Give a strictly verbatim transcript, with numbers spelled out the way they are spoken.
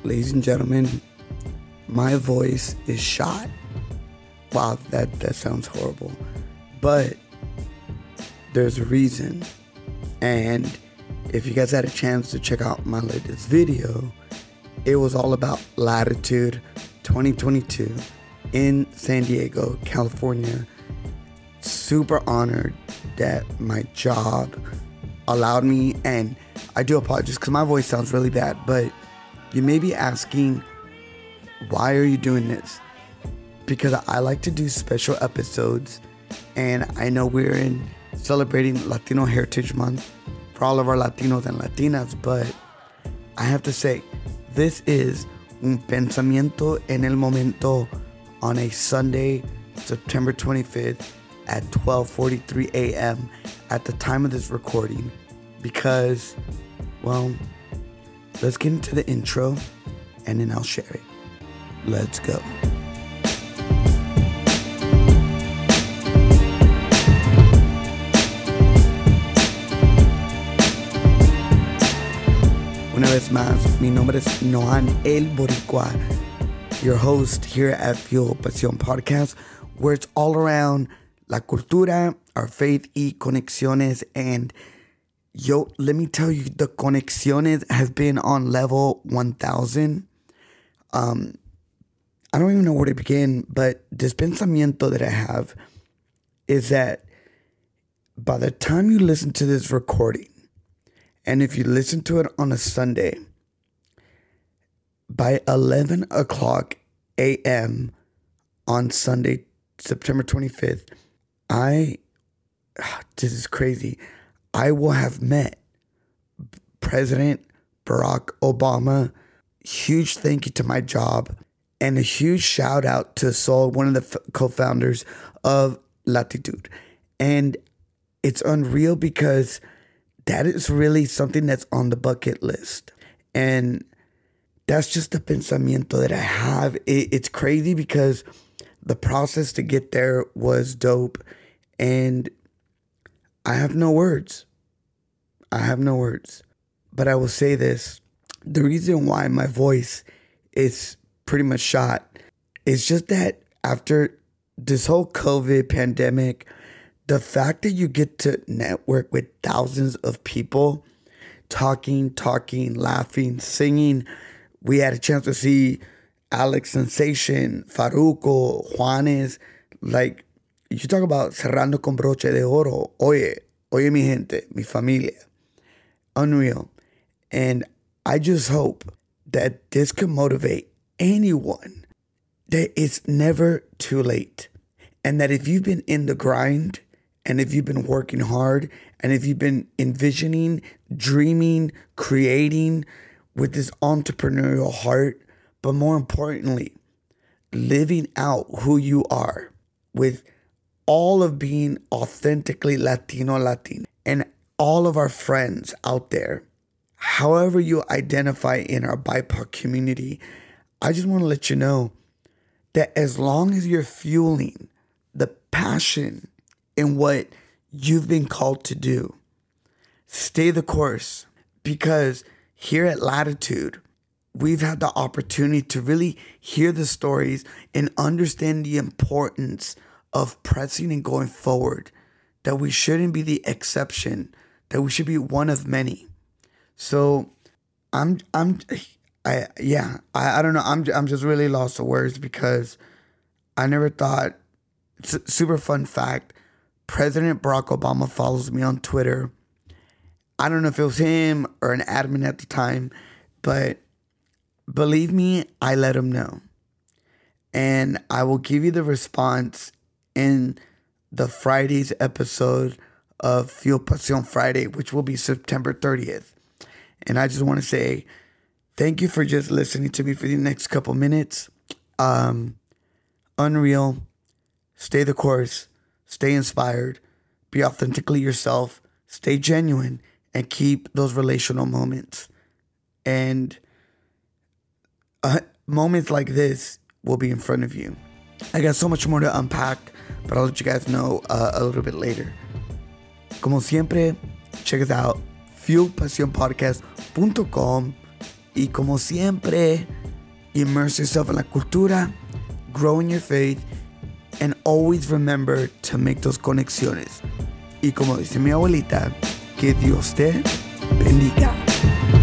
ladies and gentlemen, my voice is shot. Wow, that, that sounds horrible. But there's a reason. And if you guys had a chance to check out my latest video, it was all about Latitude twenty twenty-two in San Diego, California. Super honored that my job allowed me, and I do apologize because my voice sounds really bad, but you may be asking, why are you doing this? Because I like to do special episodes, and I know we're in celebrating Latino Heritage Month for all of our Latinos and Latinas, but I have to say, this is un pensamiento en el momento on a Sunday, September twenty-fifth at twelve forty-three a.m. at the time of this recording, because, well, let's get into the intro and then I'll share it. Let's go. Una vez más, mi nombre es Nohan El Boricua, your host here at Fuel Pasión Podcast, where it's all around la cultura, our faith y conexiones. And yo, let me tell you, the conexiones have been on level one thousand. Um, I don't even know where to begin, but this pensamiento that I have is that by the time you listen to this recording, and if you listen to it on a Sunday, by eleven o'clock a.m. on Sunday, September twenty-fifth, I, this is crazy, I will have met President Barack Obama. Huge thank you to my job, and a huge shout out to Sol, one of the f- co-founders of Latitude. And it's unreal because that is really something that's on the bucket list. And that's just the pensamiento that I have. It, it's crazy because the process to get there was dope. And I have no words. I have no words. But I will say this. The reason why my voice is pretty much shot is just that after this whole COVID pandemic, the fact that you get to network with thousands of people, talking, talking, laughing, singing. We had a chance to see Alex Sensation, Farruko, Juanes. Like, you talk about cerrando con broche de oro. Oye, oye mi gente, mi familia. Unreal. And I just hope that this can motivate anyone, that it's never too late. And that if you've been in the grind, and if you've been working hard, and if you've been envisioning, dreaming, creating with this entrepreneurial heart, but more importantly, living out who you are with all of being authentically Latino, Latina, and all of our friends out there, however you identify in our B I P O C community, I just want to let you know that as long as you're fueling the passion in what you've been called to do, stay the course. Because here at Latitude, we've had the opportunity to really hear the stories and understand the importance of pressing and going forward, that we shouldn't be the exception, that we should be one of many. So I'm, I'm, I, yeah, I, I don't know. I'm, I'm just really lost for words because I never thought, it's a super fun fact, President Barack Obama follows me on Twitter. I don't know if it was him or an admin at the time, but believe me, I let him know. And I will give you the response in the Friday's episode of Fuel Pasión Friday, which will be September thirtieth. And I just want to say thank you for just listening to me for the next couple minutes. Um, unreal. Stay the course. Stay inspired. Be authentically yourself. Stay genuine. And keep those relational moments. And uh, moments like this will be in front of you. I got so much more to unpack, but I'll let you guys know uh, a little bit later. Como siempre, check us out, fuel pasión podcast dot com. Y como siempre, immerse yourself in la cultura, grow in your faith, and always remember to make those conexiones. Y como dice mi abuelita, que Dios te bendiga.